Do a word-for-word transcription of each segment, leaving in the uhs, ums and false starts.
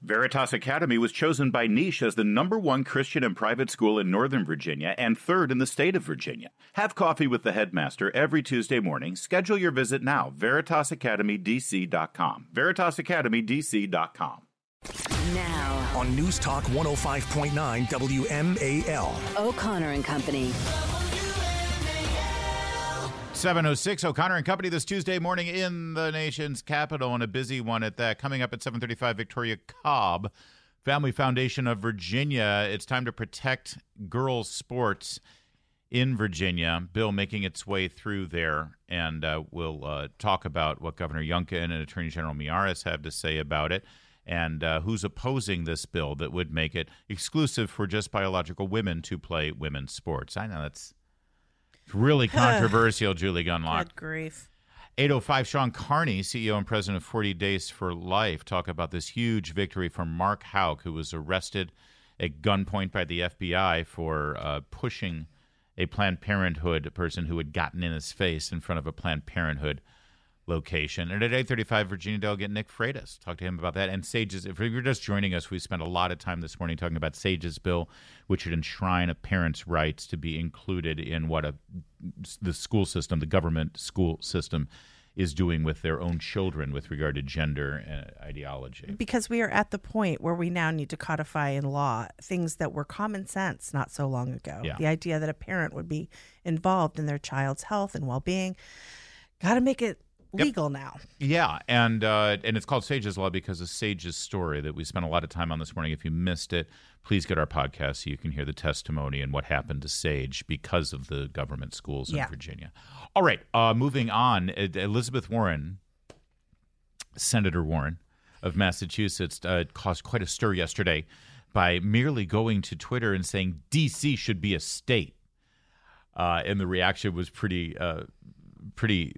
Veritas Academy was chosen by Niche as the number one Christian and private school in Northern Virginia and third in the state of Virginia. Have coffee with the headmaster every Tuesday morning. Schedule your visit now. Veritas Academy D C dot com. Veritas Academy D C dot com. Now on News Talk one oh five point nine W M A L. O'Connor and Company. seven oh six, O'Connor and Company this Tuesday morning in the nation's capital, and a busy one at that. Coming up at seven thirty-five, Victoria Cobb, Family Foundation of Virginia. It's time to protect girls' sports in Virginia. Bill making its way through there, and uh, we'll uh, talk about what Governor Youngkin and Attorney General Miyares have to say about it, and uh, who's opposing this bill that would make it exclusive for just biological women to play women's sports. I know that's really controversial, Julie Gunlock. Good grief. eight oh five, Sean Carney, C E O and president of forty Days for Life, talk about this huge victory for Mark Houck, who was arrested at gunpoint by the F B I for uh, pushing a Planned Parenthood person who had gotten in his face in front of a Planned Parenthood location. And at eight thirty-five, Virginia delegate Nick Freitas. Talk to him about that. And Sage's, if you're just joining us, we spent a lot of time this morning talking about Sage's bill, which would enshrine a parent's rights to be included in what a the school system, the government school system, is doing with their own children with regard to gender uh, ideology. Because we are at the point where we now need to codify in law things that were common sense not so long ago. Yeah. The idea that a parent would be involved in their child's health and well-being. Got to make it legal yep. now. Yeah, and uh, and it's called Sage's Law because of Sage's story that we spent a lot of time on this morning. If you missed it, please get our podcast so you can hear the testimony and what happened to Sage because of the government schools in yeah. Virginia. All right, uh, moving on. Elizabeth Warren, Senator Warren of Massachusetts, uh, caused quite a stir yesterday by merely going to Twitter and saying D C should be a state. Uh, and the reaction was pretty, uh, pretty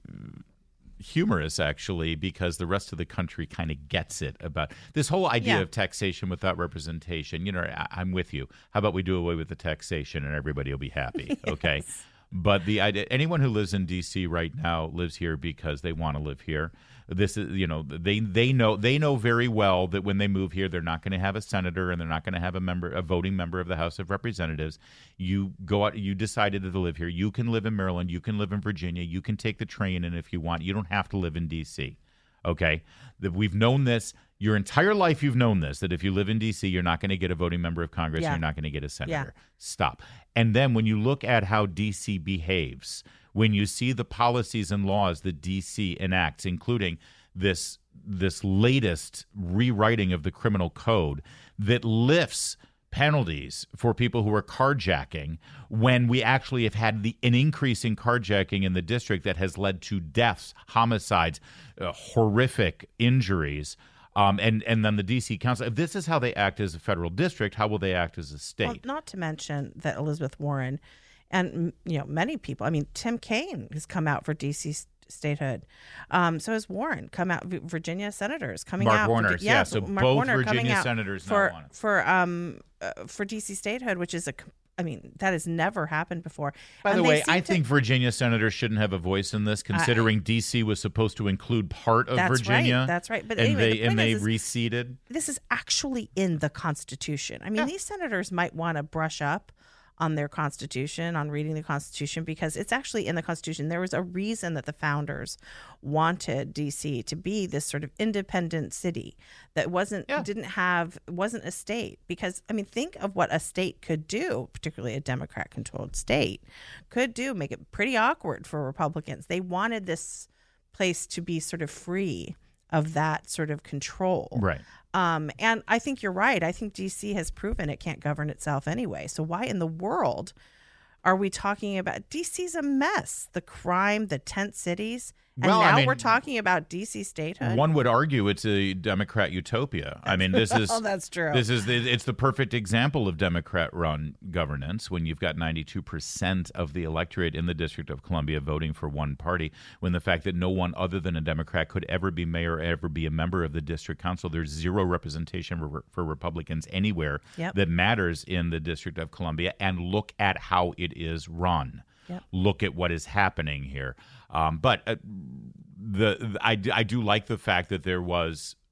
humorous, actually, because the rest of the country kind of gets it about this whole idea yeah. of taxation without representation. You know, I, I'm with you. How about we do away with the taxation and everybody will be happy? Okay. Yes. But the idea, anyone who lives in D C right now lives here because they want to live here. This is, you know, they they know they know very well that when they move here, they're not going to have a senator and they're not going to have a member, a voting member of the House of Representatives. You go out, you decided to live here. You can live in Maryland. You can live in Virginia. You can take the train in if you want. You don't have to live in D C. Okay, that we've known this your entire life. You've known this, that if you live in D C, you're not going to get a voting member of Congress. Yeah. You're not going to get a senator. Yeah. Stop. And then when you look at how D C behaves, when you see the policies and laws that D C enacts, including this this latest rewriting of the criminal code that lifts penalties for people who are carjacking, when we actually have had the, an increase in carjacking in the district that has led to deaths, homicides, uh, horrific injuries. Um, and, and then the D C Council, if this is how they act as a federal district, how will they act as a state? Well, not to mention that Elizabeth Warren and, you know, many people, I mean, Tim Kaine has come out for D C statehood. Um, so has Warren come out. Virginia senators coming Mark out. Warner, for, yeah, yeah, so Mark both Warner Virginia senators for now want it. for um uh, for D C statehood, which is a. I mean, that has never happened before. By and the way, I to, think Virginia senators shouldn't have a voice in this, considering uh, D C was supposed to include part of that's Virginia. Right, that's right. But and anyway, they the and they is, receded. This is actually in the Constitution. I mean, yeah. these senators might want to brush up on their Constitution, on reading the Constitution, because it's actually in the Constitution. There was a reason that the founders wanted D C to be this sort of independent city that wasn't yeah. didn't have wasn't a state. Because I mean, think of what a state could do, particularly a Democrat-controlled state, could do. Make it pretty awkward for Republicans. They wanted this place to be sort of free of that sort of control. Right. Um, and I think you're right. I think D C has proven it can't govern itself anyway. So why in the world are we talking about D C's a mess? The crime, the tent cities. And well, now I mean, we're talking about D C statehood. One would argue it's a Democrat utopia. I mean, this is oh, that's true. This is the, it's the perfect example of Democrat-run governance when you've got ninety-two percent of the electorate in the District of Columbia voting for one party. When the fact that no one other than a Democrat could ever be mayor, ever be a member of the district council, there's zero representation for, for Republicans anywhere yep. that matters in the District of Columbia. And look at how it is run. Yep. Look at what is happening here. Um, but uh, the I, I do like the fact that there was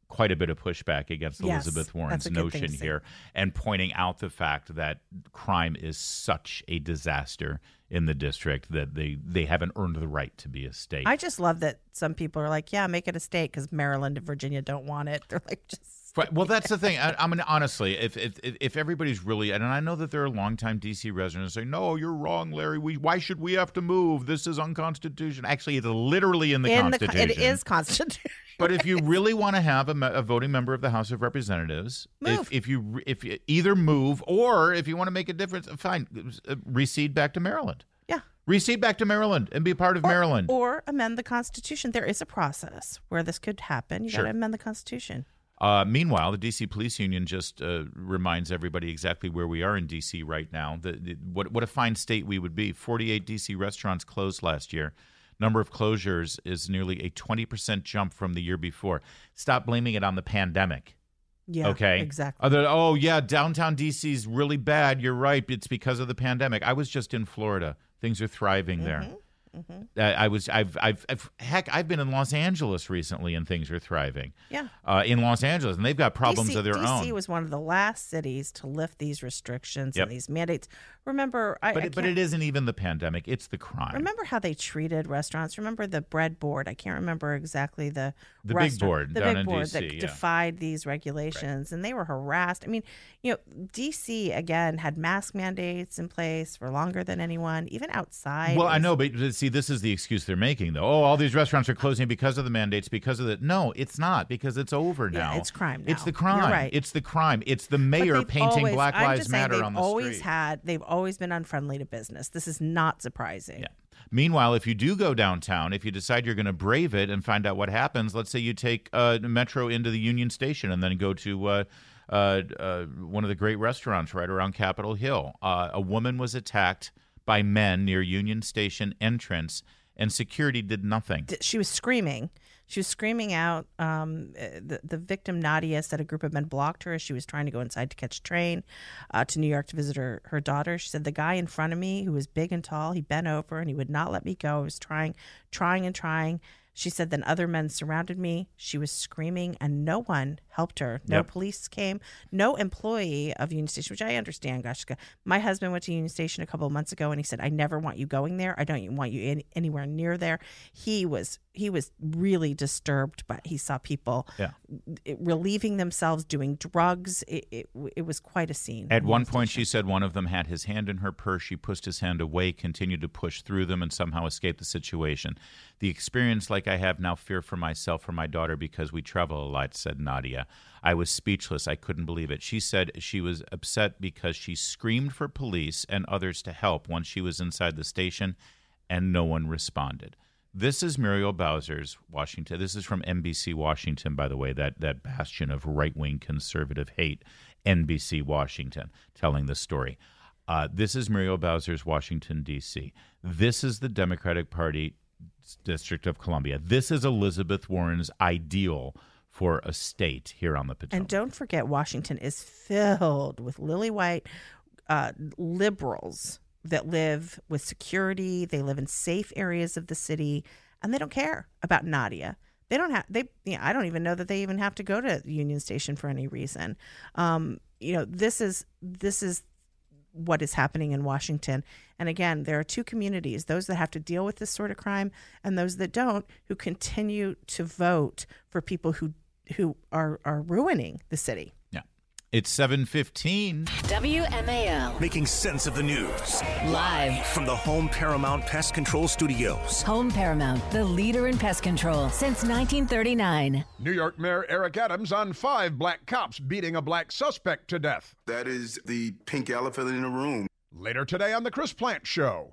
quite a bit of pushback against Yes, Elizabeth Warren's that's a good thing notion to see. here, and pointing out the fact that crime is such a disaster in the district that they, they haven't earned the right to be a state. I just love that some people are like, yeah, make it a state because Maryland and Virginia don't want it. They're like, just. Right. Well, that's the thing. I, I mean, honestly, if, if if everybody's really, and I know that there are longtime D C residents saying, "No, you're wrong, Larry. We why should we have to move? This is unconstitutional." Actually, it's literally in the In the, Constitution. it is constitutional. But if you really want to have a, me- a voting member of the House of Representatives, Move. if if you if you either move or if you want to make a difference, fine, uh, recede back to Maryland. Yeah. Recede back to Maryland and be a part of Or, Maryland. or amend the Constitution. There is a process where this could happen. You Sure. got to amend the Constitution. Uh, meanwhile, the D C Police Union just uh, reminds everybody exactly where we are in D C right now. The, the, what what a fine state we would be. forty-eight D C restaurants closed last year. Number of closures is nearly a twenty percent jump from the year before. Stop blaming it on the pandemic. Yeah. Okay. Exactly. Other, oh, yeah, downtown D C is really bad. You're right. It's because of the pandemic. I was just in Florida. Things are thriving there. Mm-hmm. Uh, I was, I've, I've, I've, heck, I've been in Los Angeles recently, and things are thriving. Yeah. Uh, in Los Angeles, and they've got problems D C, of their D C own. D C was one of the last cities to lift these restrictions Yep. and these mandates. Remember, I, But I it, but can't- it isn't even the pandemic; it's the crime. Remember how they treated restaurants? Remember the bread board? I can't remember exactly the The big restaurant- board the down big in board D C, that yeah. defied these regulations, and they were harassed. I mean, you know, D C again had mask mandates in place for longer than anyone, even outside. Well, I is- know, but see, this is the excuse they're making, though. Oh, all these restaurants are closing because of the mandates, because of the. No, it's not, because it's over now. Yeah, it's crime It's now. the crime. You're right. It's the crime. It's the But mayor they've painting always- Black I'm Lives just saying Matter they've on the always street. had. They've always been unfriendly to business. This is not surprising. Yeah. Meanwhile, if you do go downtown, if you decide you're going to brave it and find out what happens, let's say you take uh, the metro into the Union Station and then go to uh, uh, uh, one of the great restaurants right around Capitol Hill. Uh, a woman was attacked by men near Union Station entrance, and security did nothing. D- She was screaming. She was screaming out. Um, uh, the, the victim, Nadia, said a group of men blocked her as she was trying to go inside to catch a train uh, to New York to visit her, her daughter. She said, the guy in front of me, who was big and tall, he bent over and he would not let me go. I was trying, trying and trying. She said, then other men surrounded me. She was screaming and no one helped her. No Yep. police came. No employee of Union Station, which I understand, Gashka. My husband went to Union Station a couple of months ago and he said, I never want you going there. I don't want you in, anywhere near there. He was he was really disturbed, but he saw people Yeah. relieving themselves, doing drugs. It, it, it was quite a scene. At in one Union point, Station. she said one of them had his hand in her purse. She pushed his hand away, continued to push through them, and somehow escaped the situation. The experience like I have now, fear for myself, for my daughter, because we travel a lot, said Nadia. I was speechless. I couldn't believe it. She said she was upset because she screamed for police and others to help once she was inside the station, and no one responded. This is Muriel Bowser's Washington. This is from N B C Washington, by the way, that, that bastion of right-wing conservative hate, N B C Washington, telling the story. Uh, this is Muriel Bowser's Washington, D C. This is the Democratic Party District of Columbia. This is Elizabeth Warren's ideal for a state here on the Potomac. And don't forget, Washington is filled with lily white uh, liberals that live with security. They live in safe areas of the city, and they don't care about Nadia. They don't have. They. You know, I don't even know that they even have to go to Union Station for any reason. Um, you know, this is this is what is happening in Washington. And again, there are two communities: those that have to deal with this sort of crime, and those that don't, who continue to vote for people who who are are ruining the city. Yeah, it's seven fifteen. W M A L. Making sense of the news. Live. From the Home Paramount Pest Control Studios. Home Paramount, the leader in pest control since nineteen thirty-nine. New York Mayor Eric Adams on five black cops beating a black suspect to death. That is the pink elephant in the room. Later today on The Chris Plant Show.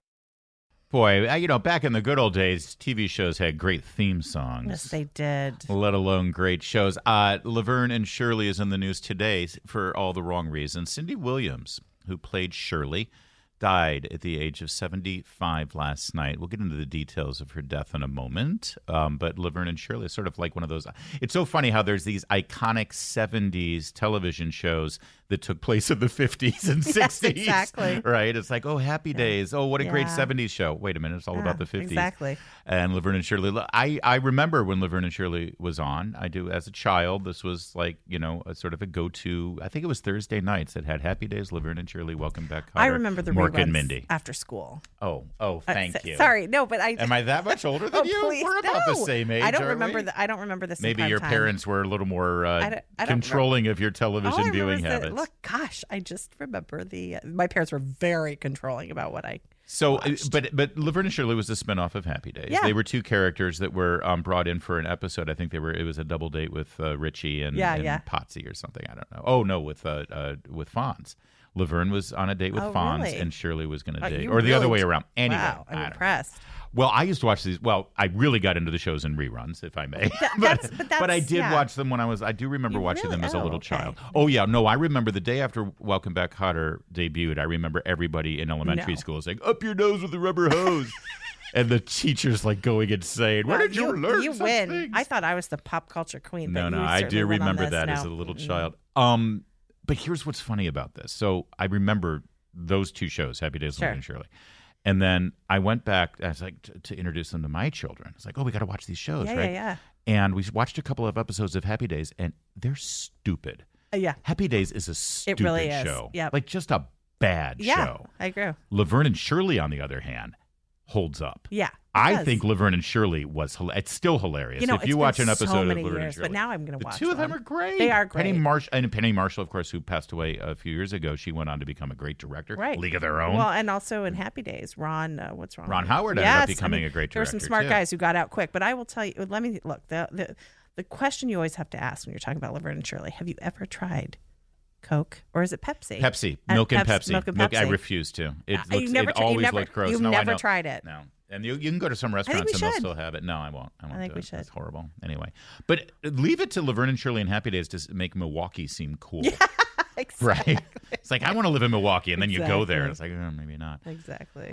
Boy, you know, back in the good old days, T V shows had great theme songs. Yes, they did. Let alone great shows. Uh, Laverne and Shirley is in the news today for all the wrong reasons. Cindy Williams, who played Shirley, died at the age of seventy-five last night. We'll get into the details of her death in a moment. Um, but Laverne and Shirley is sort of like one of those. It's so funny how there's these iconic seventies television shows that took place in the fifties and sixties. Yes, exactly. Right? It's like, oh, Happy Yeah. Days. Oh, what a great Yeah. seventies show. Wait a minute. It's all Yeah, about the fifties. exactly. And Laverne and Shirley. I, I remember when Laverne and Shirley was on. I do. As a child, this was like, you know, a sort of a go-to. I think it was Thursday nights that had Happy Days, Laverne and Shirley, Welcome Back, Kotter, I remember the Mork reruns and Mindy. after school. Oh, oh, Uh, thank so- you. Sorry, no, but I. Am I that much older than Oh, you? please, We're about no. the same age. I don't aren't remember we? the. I don't remember this. in Maybe prime your time. parents were a little more uh, I don't- I don't controlling of your All television I remember viewing is that- habits. Look, gosh, I just remember the. Uh, my parents were very controlling about what I. So, uh, watched. but but Laverne and Shirley was a spinoff of Happy Days. Yeah. They were two characters that were um, brought in for an episode. I think they were. It was a double date with uh, Richie and, Yeah, and yeah. Potsy or something. I don't know. Oh no, with uh, uh, with Fonz. Laverne was on a date with Oh, Fonz, really? and Shirley was going to Oh, date, you or the other really way d- around. Anyway, Wow, I I'm don't know. impressed. Well, I used to watch these. Well, I really got into the shows in reruns, if I may. That- but, that's- but but I that's- did yeah. watch them when I was. I do remember You watching really- them as a oh, little okay. child. Oh yeah, no, I remember the day after Welcome Back, Kotter debuted. I remember everybody in elementary No. school saying, "Up your nose with a rubber hose," and the teachers like going insane. Where Well, did you, learn You such win. things? I thought I was the pop culture queen. No, but no, you I certainly do went on remember this. that as No. a little Mm-mm. child. Um, but here's what's funny about this. So I remember those two shows, Happy Days, Sure. Laverne and Shirley. And then I went back, I was like, to, to introduce them to my children. It's like, oh, we got to watch these shows, Yeah, right? yeah, And we watched a couple of episodes of Happy Days, and they're stupid. yeah. Uh, yeah. Happy Days is a stupid really is. show. Yep. Like just a bad Yeah, show. I agree. Laverne and Shirley, on the other hand, holds up. Yeah. it I does. think Laverne and Shirley was hila- it's still hilarious. You know, if it's you been watch an so episode many of Laverne years, and but Shirley, now I'm gonna the watch two of them them. are great. They are Penny great. Marshall and Penny Marshall, of course, who passed away a few years ago. She went on to become a great director. Right. League of Their Own. Well, and also in Happy Days, Ron, uh, what's wrong? Ron with him? Howard ended up Yes, becoming I mean, a great There were some director, smart too. guys who got out quick, but I will tell you. Let me look. The the the question you always have to ask when you're talking about Laverne and Shirley: have you ever tried Coke or is it Pepsi? Pepsi, Uh, milk and Peps- Pepsi. Milk and Milk- I Pepsi. refuse to. It, Uh, looks, you've never it tri- you've always never- looked gross. you've no, I never know. tried it. No. And you, you can go to some restaurants we and they'll should. still have it. No, I won't. I won't think do we it. should. It's horrible. Anyway, but leave it to Laverne and Shirley and Happy Days to s- make Milwaukee seem cool. Exactly. Right? It's like, I want to live in Milwaukee. And then you go there and Exactly. it's like, oh, maybe not. Exactly.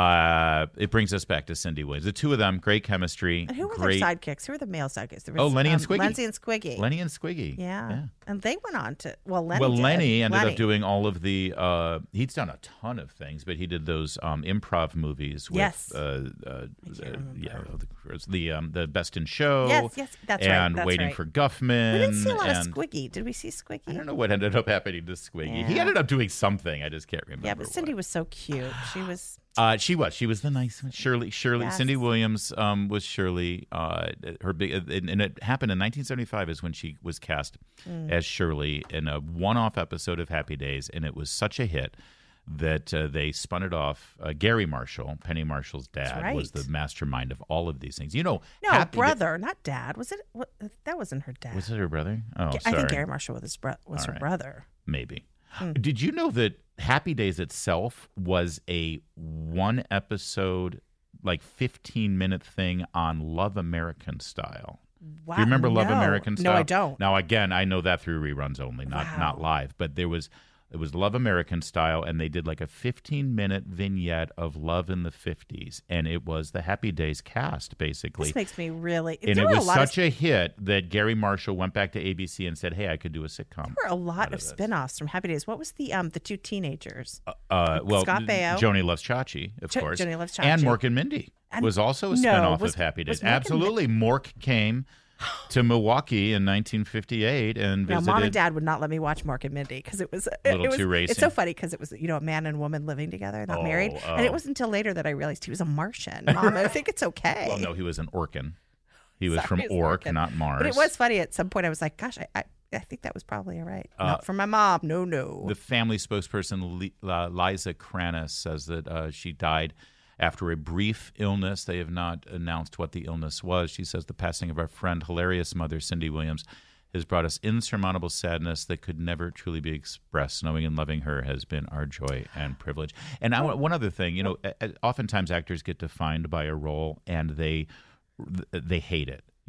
Uh, it brings us back to Cindy Williams. The two of them, great chemistry. And who were great. their sidekicks? Who were the male sidekicks? There Oh, was, Lenny and um, Squiggy. Lindsay and Squiggy. Lenny and Squiggy. Yeah. yeah. And they went on to well, Lenny. Well, did. Lenny ended Lenny. up doing all of the. Uh, he's done a ton of things, but he did those um, improv movies with. Yes. Uh, uh, remember. yeah, the the, um, the Best in Show. Yes, yes, that's right, and that's Waiting right. for Guffman. We didn't see a lot and of Squiggy. Did we see Squiggy? I don't know what ended up happening to Squiggy. He Yeah. ended up doing something. I just can't remember. Yeah, but Cindy what. was so cute. She was. Uh, she was. She was the nice one. Shirley. Shirley. Yes. Cindy Williams um, was Shirley. Uh, her big, and, and it happened in nineteen seventy-five is when she was cast Mm. as Shirley in a one-off episode of Happy Days, and it was such a hit that uh, they spun it off. Uh, Gary Marshall, Penny Marshall's dad, right. was the mastermind of all of these things. You know, No, Happy Da- brother, not dad. Was it? What, that wasn't her dad. was it her brother? Oh, I sorry. think Gary Marshall was his bro- was All her right. brother. Maybe. Hmm. Did you know that Happy Days itself was a one episode, like fifteen minute thing on Love American Style? Wow. Do you remember Love no. American Style? No, I don't. Now, again, I know that through reruns only, not Wow. not live. But there was it was Love American Style, and they did like a fifteen minute vignette of love in the fifties, and it was the Happy Days cast basically. This makes me really. and there it were was a lot such of, a hit that Gary Marshall went back to A B C and said, "Hey, I could do a sitcom." there were a lot out of of this. spin-offs from Happy Days. What was the um the two teenagers? Uh, well, Scott Baio. Joni Loves Chachi, of Jo- course. Joni Loves And Chachi. Mork and Mindy And- was also a No, spinoff was- of Happy was Days. Mork and Absolutely. Mork came to Milwaukee in nineteen fifty-eight and Now, visited. mom and dad would not let me watch Mork and Mindy because it was it, little it was, too racy. It's so funny because it was you know a man and woman living together, not Oh, married, oh. and it wasn't until later that I realized he was a Martian. Mom, I think it's okay. Well, no, he was an Orkin. He was Sorry, from he was Ork, Orkin. not Mars. But it was funny at some point. I was like, gosh, I I, I think that was probably all right. Uh, not for my mom. No, no. The family spokesperson, Li- uh, Liza Kranis, says that uh, she died after a brief illness. They have not announced what the illness was. She says the passing of our friend, hilarious mother, Cindy Williams, has brought us insurmountable sadness that could never truly be expressed. Knowing and loving her has been our joy and privilege. And I, one other thing, you know, oftentimes actors get defined by a role and they they hate it.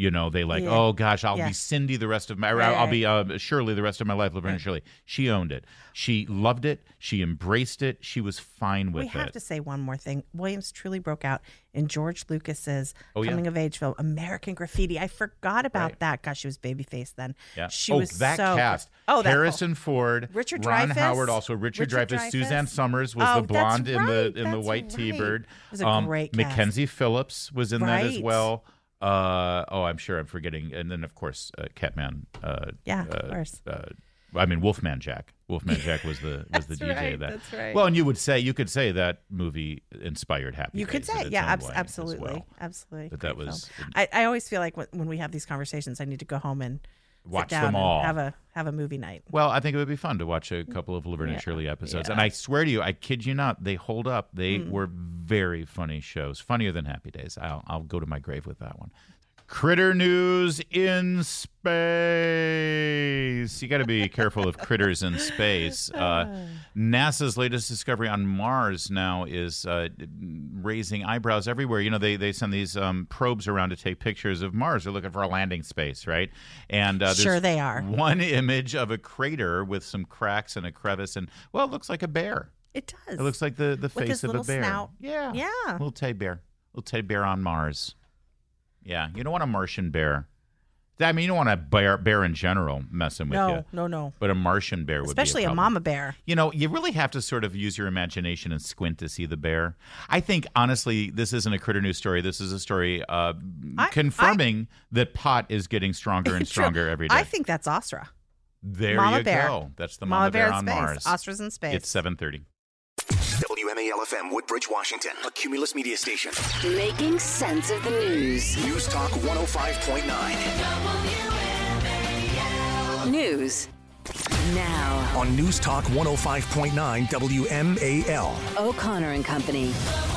You know, they like, Yeah. oh gosh, I'll be Yes. Cindy the rest of my, or Right, I'll be right. uh, Shirley the rest of my life, Laverne and Shirley. She owned it. She loved it. She embraced it. She was fine with We have it. to say one more thing. Williams truly broke out in George Lucas's Oh, yeah. coming of age film, American Graffiti. I forgot about Right. that. Gosh, she was babyface then. Yeah. She oh, was that so cast. Oh, that Harrison Ford, Richard Ron Dreyfuss? Howard, also Richard, Richard Dreyfuss. Dreyfuss? Suzanne Summers was Oh, the that's blonde in the right, in the that's white right. T-bird. It was a great cast. Mackenzie Phillips was in that as Right. well. Uh, oh, I'm sure I'm forgetting. And then of course, uh, Catman. Uh, Yeah, of uh, course. Uh, I mean, Wolfman Jack. Wolfman Jack was the was the That's D J right, of that. that's right. Well, and you would say you could say that movie inspired Happy You could Days in say, its yeah, own abs- way as absolutely, well. absolutely. But that Great was- film. I, I always feel like when, when we have these conversations, I need to go home and Watch sit down them all. and have a have a movie night. Well, I think it would be fun to watch a couple of Laverne and Yeah, Shirley episodes. yeah. And I swear to you, I kid you not, they hold up. They Mm. were very funny shows, funnier than Happy Days. I'll, I'll go to my grave with that one. Critter news in space. You got to be careful of critters in space. Uh, NASA's latest discovery on Mars now is uh, raising eyebrows everywhere. You know, they, they send these um, probes around to take pictures of Mars. They're looking for a landing space, right? And uh, there's Sure they are. one image of a crater with some cracks and a crevice, and well, it looks like a bear. It does. It looks like the, the With face his of a little bear. snout. Yeah. Yeah. Little teddy bear. Little teddy bear on Mars. Yeah. You don't want a Martian bear. I mean, you don't want a bear, bear in general messing with no, you. no, no. But a Martian bear would Especially be a, a problem. mama bear. You know, you really have to sort of use your imagination and squint to see the bear. I think, honestly, this isn't a critter news story. This is a story uh, I- confirming that pot is getting stronger and True. stronger every day. I think that's Astra. there Mama you bear. go. That's the mama, Mama bear bear in on space. Mars. Astra's in space. It's seven thirty. W M A L F M, Woodbridge, Washington, a Cumulus media station. Making sense of the news. News Talk one oh five point nine. News. Now, On News Talk one oh five point nine W M A L. O'Connor and Company.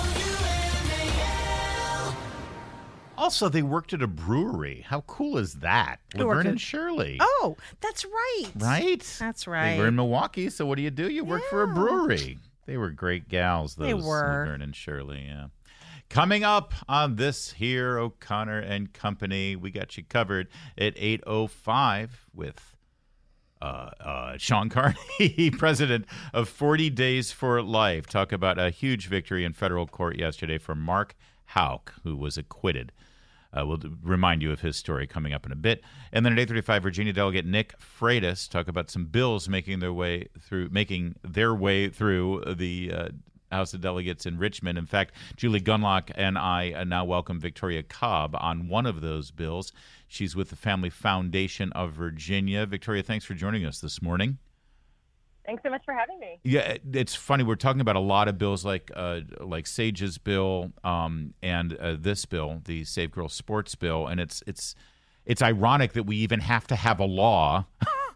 Also, they worked at a brewery. How cool is that? Who worked Laverne at- and Shirley. Oh, that's right. Right? That's They right. were in Milwaukee, so what do you do? You work for a Yeah. brewery. They were great gals, those They were. Laverne and Shirley, yeah. Coming up on this here O'Connor and Company, we got you covered at eight oh five with uh, uh, Sean Carney, president of forty Days for Life. Talk about a huge victory in federal court yesterday for Mark Houck, who was acquitted. Uh, we'll d- remind you of his story coming up in a bit. And then at eight thirty-five, Virginia delegate Nick Freitas talk about some bills making their way through, making their way through the uh, House of Delegates in Richmond. In fact, Julie Gunlock and I uh, now welcome Victoria Cobb on one of those bills. She's with the Family Foundation of Virginia. Victoria, thanks for joining us this morning. Thanks so much for having me. Yeah, it's funny. We're talking about a lot of bills like uh, like Sage's bill um, and uh, this bill, the Save Girls Sports bill, and it's it's it's ironic that we even have to have a law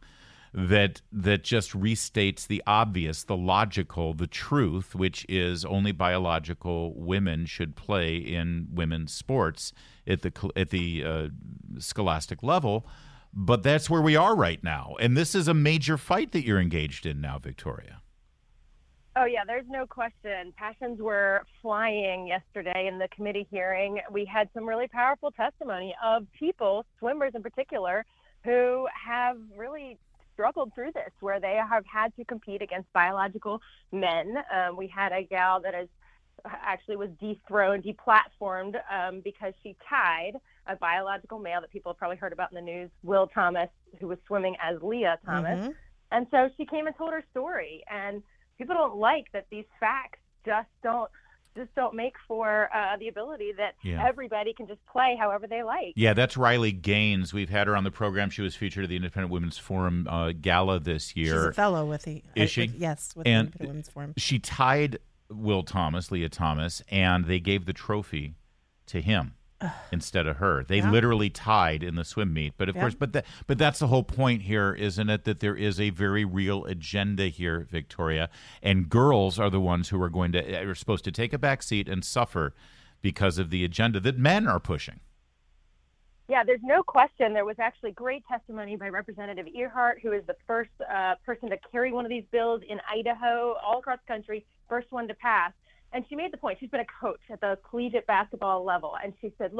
that that just restates the obvious, the logical, the truth, which is only biological women should play in women's sports at the cl- at the uh, scholastic level. But that's where we are right now. And this is a major fight that you're engaged in now, Victoria. Oh, yeah, there's no question. Passions were flying yesterday in the committee hearing. We had some really powerful testimony of people, swimmers in particular, who have really struggled through this, where they have had to compete against biological men. Um, we had a gal that is actually was dethroned, deplatformed um, because she tied a biological male that people have probably heard about in the news, Will Thomas, who was swimming as Leah Thomas. Mhm. And so she came and told her story. And people don't like that these facts just don't just don't make for uh, the ability that Yeah. everybody can just play however they like. Yeah, that's Riley Gaines. We've had her on the program. She was featured at the Independent Women's Forum uh, Gala this year. She's a fellow with the. Is uh, she? with- yes, with And the Women's Forum. She tied Will Thomas, Leah Thomas, and they gave the trophy to him instead of her. They Yeah. literally tied in the swim meet. But of Yeah. course, but that, but that's the whole point here, isn't it? That there is a very real agenda here, Victoria, and girls are the ones who are going to are supposed to take a back seat and suffer because of the agenda that men are pushing. Yeah, there's no question. There was actually great testimony by Representative Earhart, who is the first uh, person to carry one of these bills in Idaho, all across the country, first one to pass. And she made the point. She's been a coach at the collegiate basketball level. And she said, look,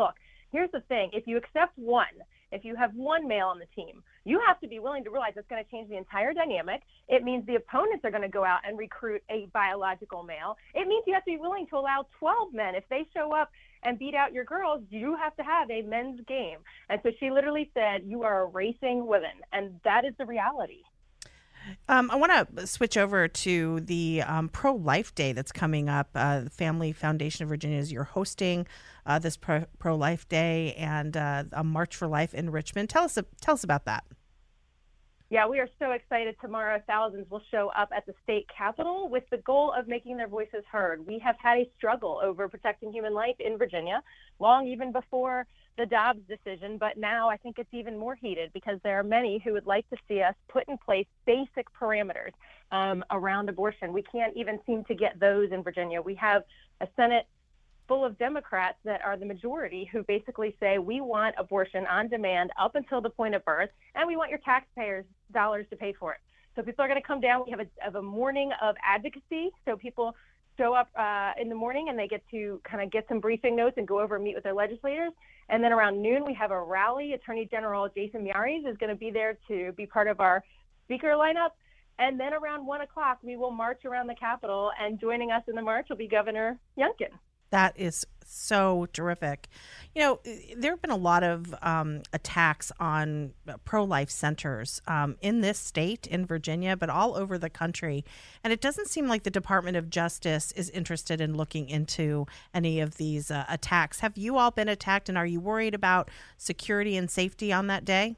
here's the thing. If you accept one, if you have one male on the team, you have to be willing to realize it's going to change the entire dynamic. It means the opponents are going to go out and recruit a biological male. It means you have to be willing to allow twelve men. If they show up and beat out your girls, you have to have a men's game. And so she literally said, you are erasing women. And that is the reality. Um, I want to switch over to the um, Pro-Life Day that's coming up. Uh, the Family Foundation of Virginia is you're hosting uh, this Pro- Pro-Life Day and uh, a March for Life in Richmond. Tell us tell us about that. Yeah, we are so excited. Tomorrow, thousands will show up at the state capitol with the goal of making their voices heard. We have had a struggle over protecting human life in Virginia, long even before the Dobbs decision, but now I think it's even more heated because there are many who would like to see us put in place basic parameters um, around abortion. We can't even seem to get those in Virginia. We have a Senate full of Democrats that are the majority who basically say we want abortion on demand up until the point of birth, and we want your taxpayers' dollars to pay for it. So people are going to come down. We have a, have a morning of advocacy, so people show up uh, in the morning and they get to kind of get some briefing notes and go over and meet with their legislators. And then around noon, we have a rally. Attorney General Jason Miyares is going to be there to be part of our speaker lineup. And then around one o'clock, we will march around the Capitol, and joining us in the march will be Governor Youngkin. That is so terrific. You know, there have been a lot of um, attacks on pro-life centers um, in this state, in Virginia, but all over the country. And it doesn't seem like the Department of Justice is interested in looking into any of these uh, attacks. Have you all been attacked, and are you worried about security and safety on that day?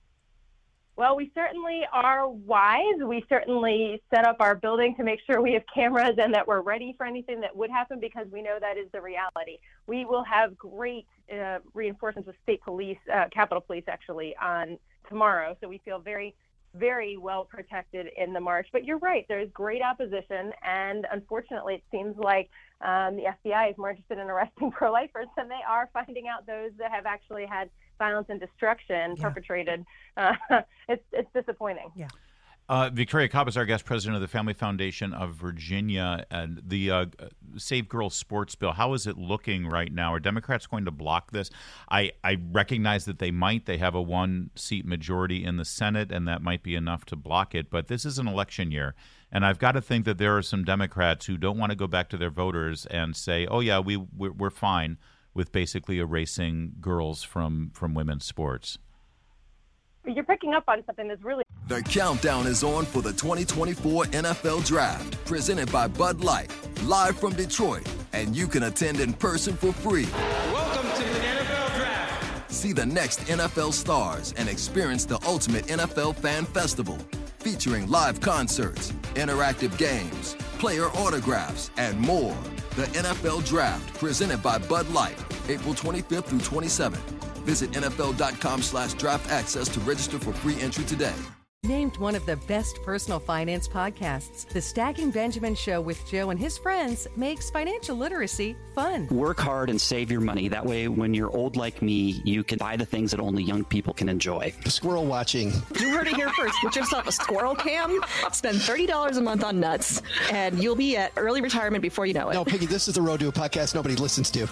Well, we certainly are wise. We certainly set up our building to make sure we have cameras and that we're ready for anything that would happen, because we know that is the reality. We will have great uh, reinforcements with state police, uh, Capitol Police actually, on tomorrow. So we feel very, very well protected in the march. But you're right, there's great opposition. And unfortunately, it seems like um, the F B I is more interested in arresting pro-lifers than they are finding out those that have actually had violence and destruction yeah. perpetrated. Uh, it's it's disappointing. Yeah. Uh, Victoria Cobb is our guest, president of the Family Foundation of Virginia, and the uh, Save Girls Sports Bill. How is it looking right now? Are Democrats going to block this? I, I recognize that they might. They have a one-seat majority in the Senate, and that might be enough to block it. But this is an election year, and I've got to think that there are some Democrats who don't want to go back to their voters and say, "Oh yeah, we we're, we're fine with basically erasing girls from, from women's sports." You're picking up on something that's really... The countdown is on for the twenty twenty-four N F L Draft, presented by Bud Light, live from Detroit, and you can attend in person for free. Welcome to the N F L Draft. See the next N F L stars and experience the ultimate N F L fan festival, featuring live concerts, interactive games, player autographs, and more. The N F L Draft, presented by Bud Light, April twenty-fifth through twenty-seventh. Visit N F L dot com slash draft access to register for free entry today. Named one of the best personal finance podcasts, The Stacking Benjamin Show with Joe and his friends makes financial literacy fun. Work hard and save your money. That way, when you're old like me, you can buy the things that only young people can enjoy. Squirrel watching. You heard it here first. Get yourself a squirrel cam, spend thirty dollars a month on nuts, and you'll be at early retirement before you know it. No, Piggy, this is the road to a podcast nobody listens to.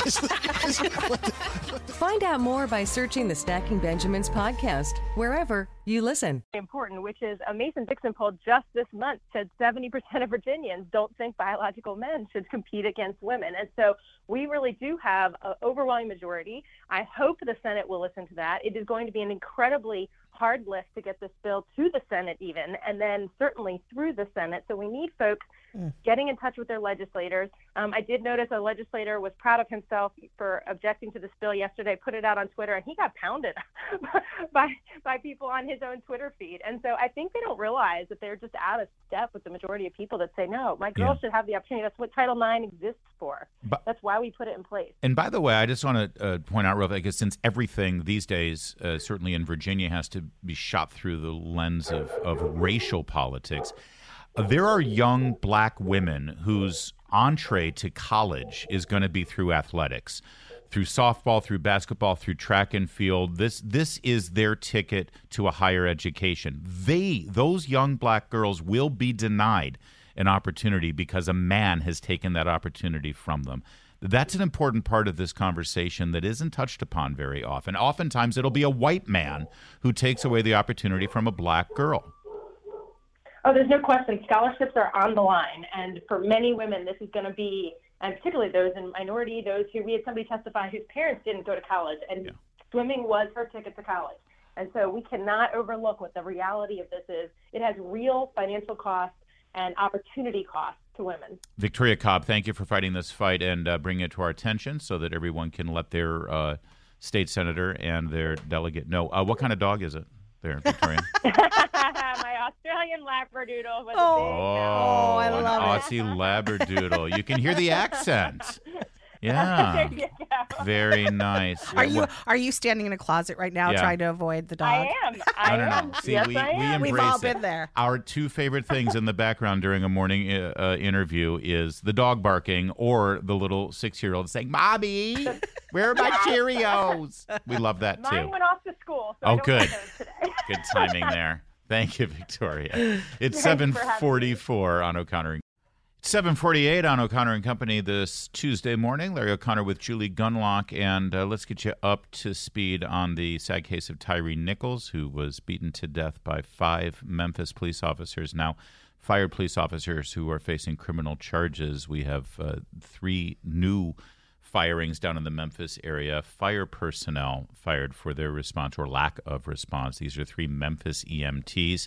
Find out more by searching the Stacking Benjamins podcast, wherever you listen. Important, which is a Mason-Dixon poll just this month said seventy percent of Virginians don't think biological men should compete against women. And so we really do have an overwhelming majority. I hope the Senate will listen to that. It is going to be an incredibly hard lift to get this bill to the Senate even, and then certainly through the Senate. So we need folks mm. getting in touch with their legislators. Um, I did notice a legislator was proud of himself for objecting to this bill yesterday, put it out on Twitter, and he got pounded by by people on his own Twitter feed. And so I think they don't realize that they're just out of step with the majority of people that say, no, my girls yeah. should have the opportunity. That's what Title nine exists for. But, That's why we put it in place. And by the way, I just want to uh, point out real quick, because since everything these days, uh, certainly in Virginia, has to be shot through the lens of, of racial politics, uh, there are young black women whose entree to college is going to be through athletics, through softball, through basketball, through track and field. This this is their ticket to a higher education. They, those young black girls, will be denied an opportunity because a man has taken that opportunity from them. That's an important part of this conversation that isn't touched upon very often. Oftentimes, it'll be a white man who takes away the opportunity from a black girl. Oh, there's no question. Scholarships are on the line. And for many women, this is going to be, and particularly those in minority, those who, we had somebody testify whose parents didn't go to college, and yeah. swimming was her ticket to college. And so we cannot overlook what the reality of this is. It has real financial costs and opportunity costs to women. Victoria Cobb, thank you for fighting this fight and uh, bringing it to our attention so that everyone can let their uh, state senator and their delegate know. Uh, what kind of dog is it there, Victoria? My Australian Labradoodle. Was oh, a big oh, I an love Aussie it. Labradoodle. You can hear the accent. Yeah. There you go. Very nice. Are you are you standing in a closet right now Yeah. trying to avoid the dog? I am. I no, no, am. no. See, yes, we, I we am. embrace We've all it. been there. Our two favorite things in the background during a morning uh, interview is the dog barking or the little six-year-old saying, "Mommy, where are my Cheerios?" We love that too. Mine went off to school. So Oh, I don't good. have those today. Good timing there. Thank you, Victoria. It's Thanks seven for having me. forty-four on O'Connor. and- seven forty-eight on O'Connor and Company this Tuesday morning. Larry O'Connor with Julie Gunlock, and uh, let's get you up to speed on the sad case of Tyree Nichols, who was beaten to death by five Memphis police officers, now fired police officers who are facing criminal charges. We have uh, three new firings down in the Memphis area. Fire personnel fired for their response or lack of response. These are three Memphis E M Ts.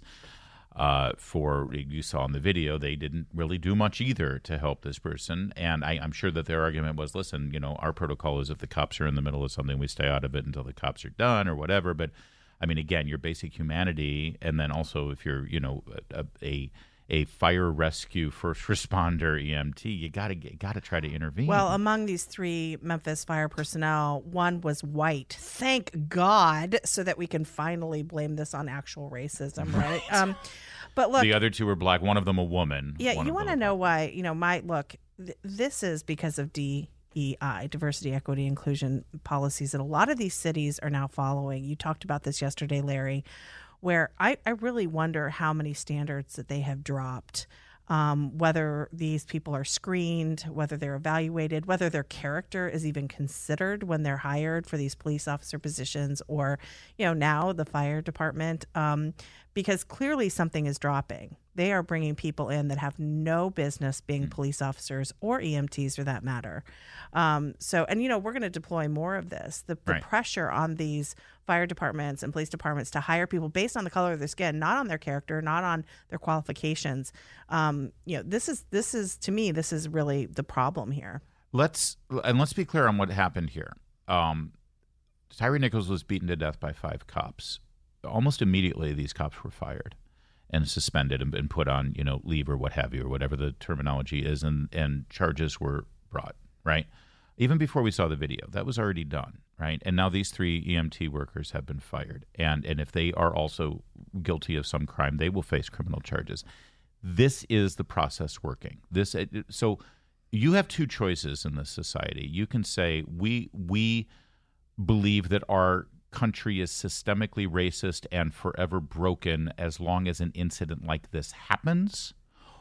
Uh, for, you saw in the video, they didn't really do much either to help this person. And I, I'm sure that their argument was, listen, you know, our protocol is if the cops are in the middle of something, we stay out of it until the cops are done or whatever. But, I mean, again, your basic humanity, and then also if you're, you know, a, a a fire rescue first responder E M T, you gotta gotta try to intervene. Well, among these three Memphis fire personnel, one was white. Thank God, so that we can finally blame this on actual racism, right? um, but look, the other two were black. One of them a woman. Yeah, one you of want to them- know why? You know, my look. Th- this is because of D E I, diversity, equity, inclusion policies that a lot of these cities are now following. You talked about this yesterday, Larry, where I, I really wonder how many standards that they have dropped, um, whether these people are screened, whether they're evaluated, whether their character is even considered when they're hired for these police officer positions or, you know, now the fire department, um, because clearly something is dropping. They are bringing people in that have no business being police officers or E M Ts for that matter. Um, so, and, you know, we're going to deploy more of this. The, the Right. pressure on these fire departments and police departments to hire people based on the color of their skin, not on their character, not on their qualifications. Um, you know, this is, this is, to me, this is really the problem here. Let's and let's be clear on what happened here. Um, Tyree Nichols was beaten to death by five cops. Almost immediately, these cops were fired and suspended and, and put on, you know, leave or what have you, or whatever the terminology is, and, and charges were brought, right? Even before we saw the video, that was already done, right? And now these three E M T workers have been fired. And, and if they are also guilty of some crime, they will face criminal charges. This is the process working. This it, so you have two choices in this society. You can say, we we believe that our country is systemically racist and forever broken as long as an incident like this happens,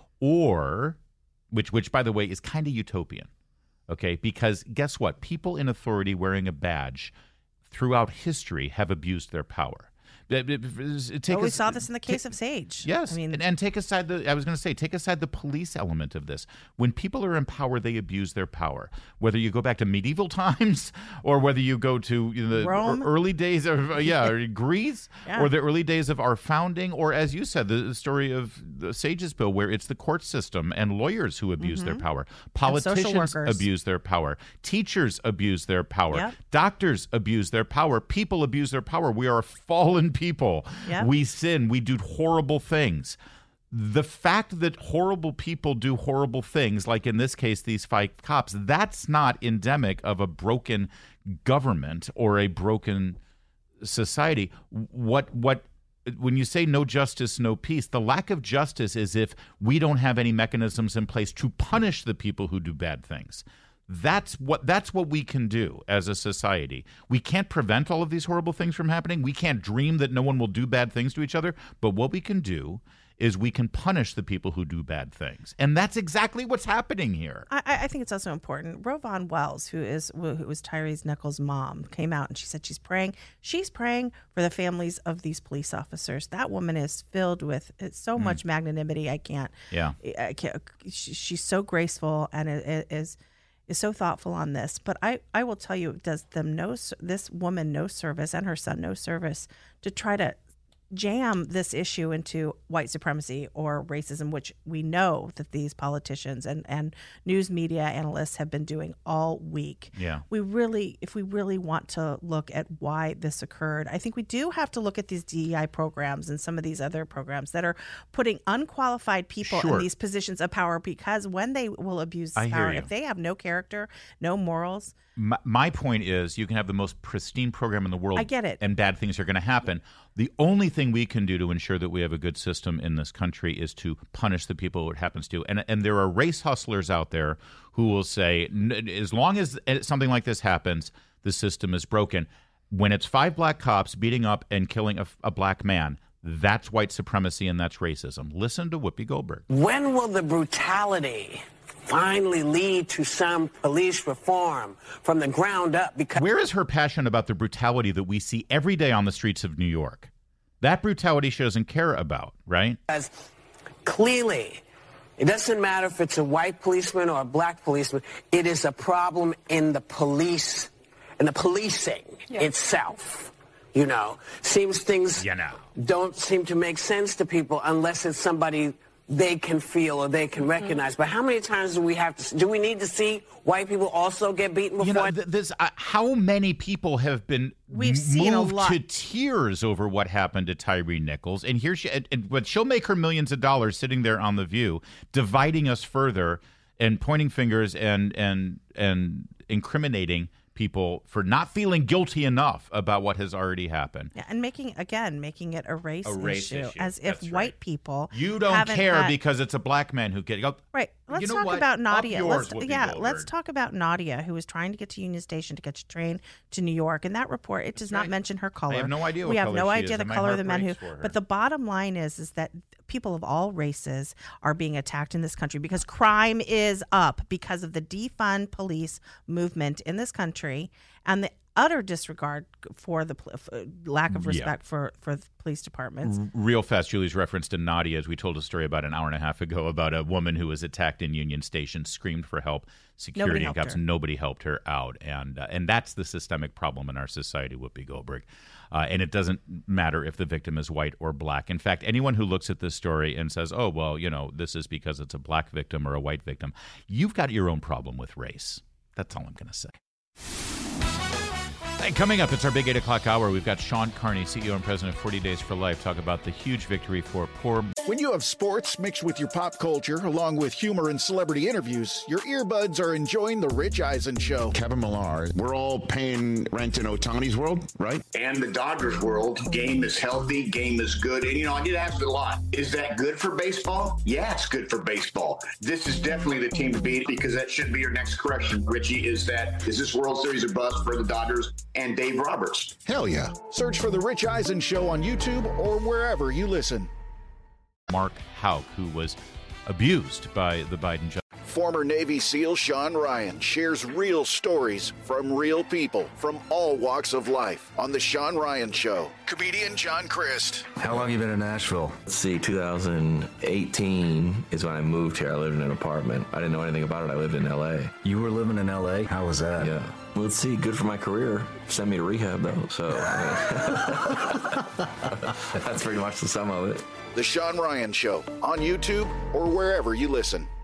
or which which by the way is kind of utopian, okay, because guess what, people in authority wearing a badge throughout history have abused their power. It, it, it, take Well, we us- saw this in the case ta- of Sage. Yes, I mean, and, and take aside the. I was going to say, take aside the police element of this. When people are in power, they abuse their power. Whether you go back to medieval times, or whether you go to you know, the Rome? ear- early days of uh, yeah, or Greece, Yeah. or the early days of our founding, or as you said, the, the story of the Sages Bill, where it's the court system and lawyers who abuse their Mhm. power, And social politicians workers. abuse their power, teachers abuse their power, Yep. doctors abuse their power, people abuse their power. We are fallen people. Yep. We sin. We do horrible things. The fact that horrible people do horrible things, like in this case, these five cops, that's not endemic of a broken government or a broken society. What what when you say no justice, no peace, the lack of justice is if we don't have any mechanisms in place to punish the people who do bad things. That's what that's what we can do as a society. We can't prevent all of these horrible things from happening. We can't dream that no one will do bad things to each other. But what we can do is we can punish the people who do bad things. And that's exactly what's happening here. I, I think it's also important. Rovon Wells, who is who was Tyree Nichols' mom, came out and she said she's praying. She's praying for the families of these police officers. That woman is filled with so mm. much magnanimity. I can't. Yeah. I can't, she, she's so graceful and is is so thoughtful on this. But I, I will tell you, it does them no this woman no service and her son no service to try to jam this issue into white supremacy or racism, which we know that these politicians and, and news media analysts have been doing all week. Yeah. We really, if we really want to look at why this occurred, I think we do have to look at these D E I programs and some of these other programs that are putting unqualified people Sure. in these positions of power, because when they will abuse I this hear power, you. if they have no character, no morals. My, my point is, you can have the most pristine program in the world. I get it. And bad things are going to happen. The only thing we can do to ensure that we have a good system in this country is to punish the people it happens to. And and there are race hustlers out there who will say, as long as something like this happens, the system is broken. When it's five black cops beating up and killing a, a black man, that's white supremacy and that's racism. Listen to Whoopi Goldberg. When will the brutality finally lead to some police reform from the ground up? Because where is her passion about the brutality that we see every day on the streets of New York? That brutality she doesn't care about, right? Because clearly, it doesn't matter if it's a white policeman or a black policeman. It is a problem in the police, in the policing yeah. itself. You know, seems things you know. don't seem to make sense to people unless it's somebody they can feel or they can recognize. But how many times do we have to, do we need to see white people also get beaten before? You know, th- this, uh, how many people have been We've m- seen moved a lot. to tears over what happened to Tyree Nichols? And here she, and, and, but she'll make her millions of dollars sitting there on The View, dividing us further and pointing fingers and and and incriminating people for not feeling guilty enough about what has already happened. Yeah, and making, again, making it a race, A race issue, issue. as if That's white right. people You don't haven't care had- because it's a black man who get oh, Right. Let's you know talk what? about Up Nadia. yours, let's Whoopi yeah, Goldberg. let's talk about Nadia, who was trying to get to Union Station to catch a train to New York. In that report, it does not right. mention her color. I have no idea what We have color no she idea is, the and my color of heart the men who. breaks for her. But the bottom line is, is that people of all races are being attacked in this country because crime is up because of the defund police movement in this country and the utter disregard for the pl- f- lack of Yeah. respect for, for the police departments. R- Real fast, Julie's reference to Nadia, as we told a story about an hour and a half ago about a woman who was attacked in Union Station, screamed for help, security Nobody and helped cops, her. nobody helped her out. And uh, and that's the systemic problem in our society, Whoopi Goldberg. Uh, and it doesn't matter if the victim is white or black. In fact, anyone who looks at this story and says, oh, well, you know, this is because it's a black victim or a white victim, you've got your own problem with race. That's all I'm going to say. Hey, coming up, it's our big eight o'clock hour. We've got Sean Carney, C E O and president of forty days for life, talk about the huge victory for poor. When you have sports mixed with your pop culture, along with humor and celebrity interviews, your earbuds are enjoying The Rich Eisen Show. Kevin Millar, we're all paying rent in Ohtani's world, right? And the Dodgers world, game is healthy, game is good. And, you know, I get asked a lot, is that good for baseball? Yeah, it's good for baseball. This is definitely the team to beat because that should be your next correction, Richie, is that, is this World Series a bust for the Dodgers and Dave Roberts? Hell yeah. Search for The Rich Eisen Show on YouTube or wherever you listen. Mark Houck, who was abused by the Biden judge. Former Navy SEAL Sean Ryan shares real stories from real people from all walks of life on The Sean Ryan Show. Comedian John Christ. How long have you been in Nashville? Let's see, two thousand eighteen is when I moved here. I lived in an apartment. I didn't know anything about it. I lived in L A. You were living in L A? How was that? Yeah. Well, let's see, good for my career. Send me to rehab, though, so I mean, that's pretty much the sum of it. The Sean Ryan Show on YouTube or wherever you listen.